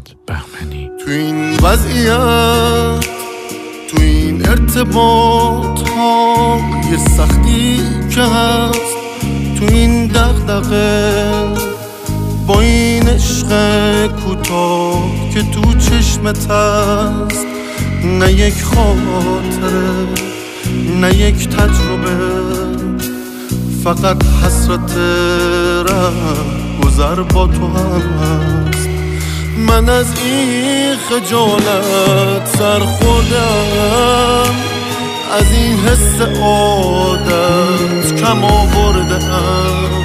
بهمنی. تو این وضعیت، تو این ارتباط ها یه سختی که هست، تو این دغدغه با این عشق کوتاه که تو چشمت هست، نه یک خاطره نه یک تجربه، فقط حسرت گذر با تو هست. من از این خجالت سر خوردم، از این حس عادت کم آوردم،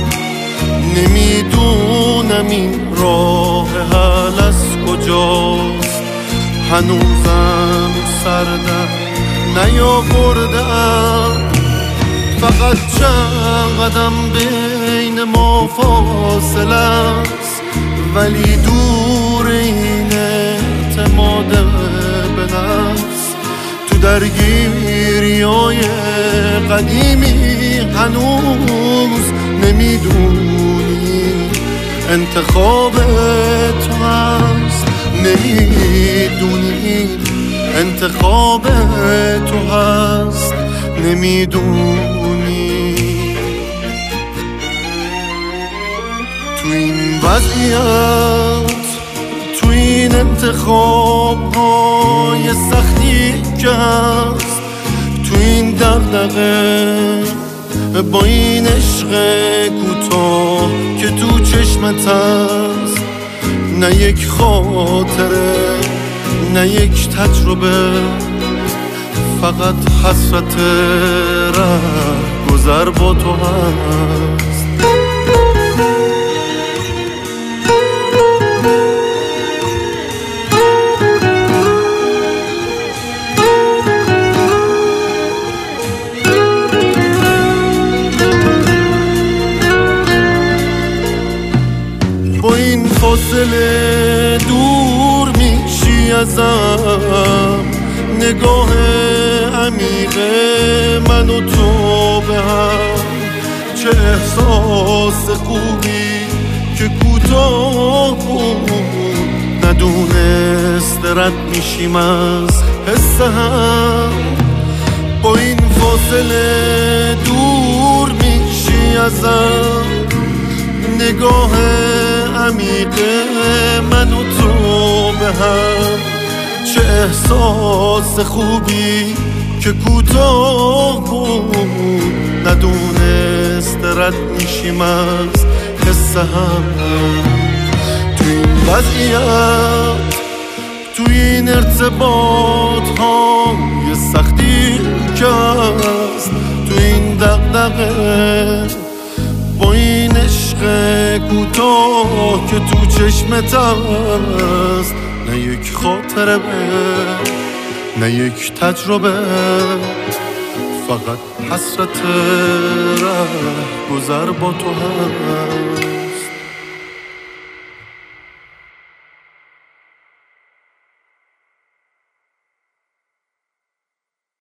نمیدونم این راه حل از کجاست، هنوزم سردم نیاوردم، فقط چند قدم بین ما فاصله است، ولی دور این اعتماد به نفس. تو درگیری‌های قدیمی هنوز نمیدونی انتخاب تو هست، نمیدونی انتخاب تو هست، نمیدونی. تو این وضعیت، تو این انتخاب های سختی که هست، تو این دغدغه با این عشق کوتاه که تو چشمت هست، نه یک خاطره نه یک تجربه، فقط حسرت گذر با تو هست. با این فاصله دور میشی ازم، نگاه عمیق من و تو به هم، چه احساس خوبی که کوتاه بود، ندونست رد میشیم از حس هم. با این فاصله دور میشی ازم، نگاه عمیق من و تو به هم، چه احساس خوبی که کوتاه بود، ندونست رد میشیم از حس هم. تو این وضعیت، تو این ارتباط ها یه سختی که هست، تو این دغدغه با این عشق کوتاه که تو چشمت هست، نه یک خاطره نه یک تجربه، فقط حسرت گذر با تو هست.